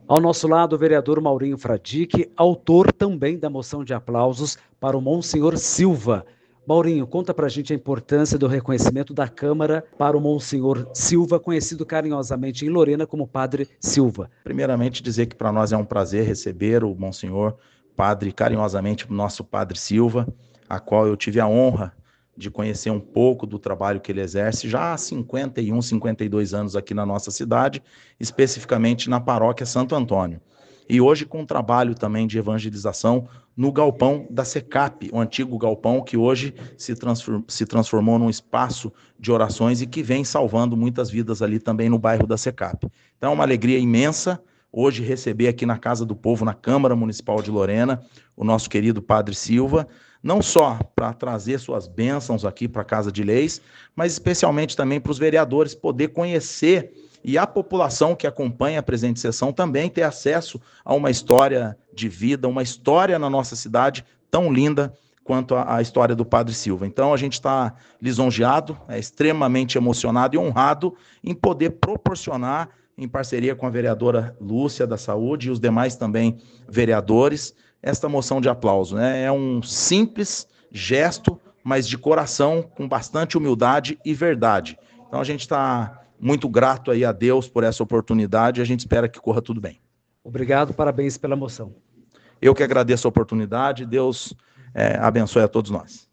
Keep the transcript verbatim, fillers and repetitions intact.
Ao nosso lado, o vereador Maurinho Fradique, autor também da moção de aplausos para o Monsenhor Silva. Maurinho, conta pra gente a importância do reconhecimento da Câmara para o Monsenhor Silva, conhecido carinhosamente em Lorena como Padre Silva. Primeiramente, dizer que para nós é um prazer receber o Monsenhor Padre, carinhosamente, nosso Padre Silva, a qual eu tive a honra de conhecer um pouco do trabalho que ele exerce já há cinquenta e um, cinquenta e dois anos aqui na nossa cidade, especificamente na paróquia Santo Antônio. E hoje com um trabalho também de evangelização no galpão da SECAP, o antigo galpão que hoje se, transform, se transformou num espaço de orações e que vem salvando muitas vidas ali também no bairro da SECAP. Então é uma alegria imensa hoje receber aqui na Casa do Povo, na Câmara Municipal de Lorena, o nosso querido Padre Silva, não só para trazer suas bênçãos aqui para a Casa de Leis, mas especialmente também para os vereadores poder conhecer e a população que acompanha a presente sessão também ter acesso a uma história de vida, uma história na nossa cidade tão linda quanto a, a história do Padre Silva. Então a gente está lisonjeado, é extremamente emocionado e honrado em poder proporcionar, em parceria com a vereadora Lúcia da Saúde e os demais também vereadores, esta moção de aplauso. Né? É um simples gesto, mas de coração, com bastante humildade e verdade. Então a gente está muito grato aí a Deus por essa oportunidade e a gente espera que corra tudo bem. Obrigado, parabéns pela moção. Eu que agradeço a oportunidade, Deus é, abençoe a todos nós.